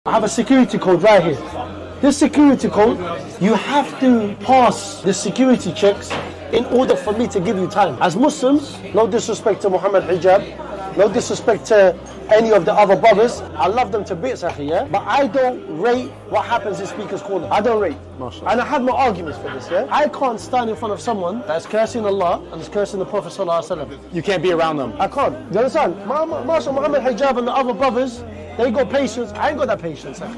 I have a security code right here. This security code, you have to pass the security checks in order for me to give you time. As Muslims, no disrespect to Muhammad Hijab, no disrespect to any of the other brothers. I love them to bits, akhi, yeah? But I don't rate what happens in Speaker's Corner. I don't rate. And I had my arguments for this, yeah? I can't stand in front of someone that's cursing Allah and is cursing the Prophet sallallahu alaihi wasallam. You can't be around them. I can't. Do you understand? Masha Muhammad Hijab and the other brothers, they got patience. I ain't got that patience, akhi.